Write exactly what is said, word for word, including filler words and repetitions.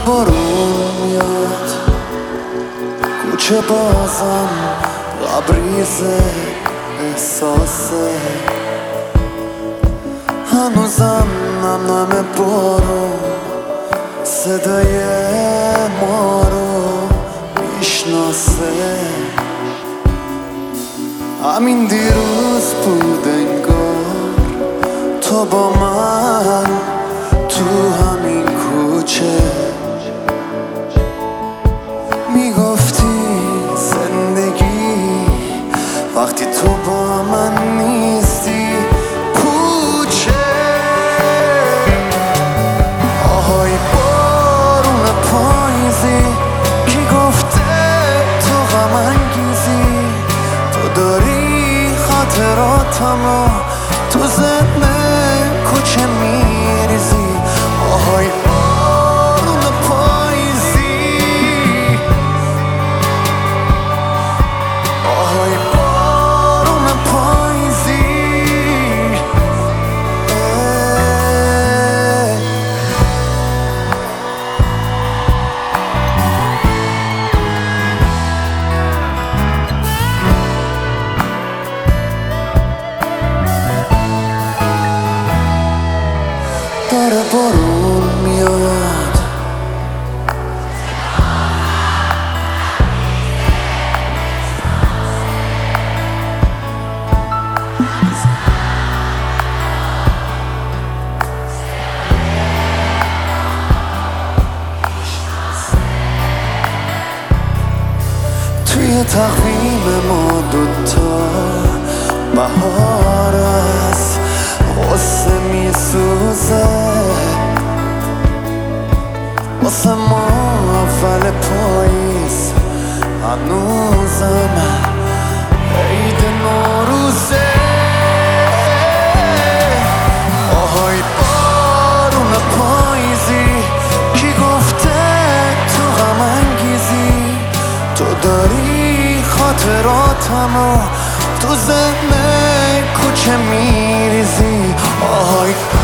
بارون میاد کوچه بازم لبریزه احساسه هنوزم نم نم بارون صدای ما رو میشناسه همین دیروز بود انگار تو با من تو همین کوچه میگفتی زندگی وقتی تو با من نیستی پوچه آهای بارون پاییزی کی گفته تو غم انگیزی تو داری خاطراتمو تو ذهن کوچه میریزی آهای بارون پاییزی آهای بارون پاییزی داره بارون میاد توی تقویم ما دوتا بهار است غصه میسوزه واسه ما اول پاییز هنوزم عید نوروزه آهای بارون پاییزی کی گفته تو غم انگیزی تو داری خاطراتمو تو ذهن کوچه میریزی آهای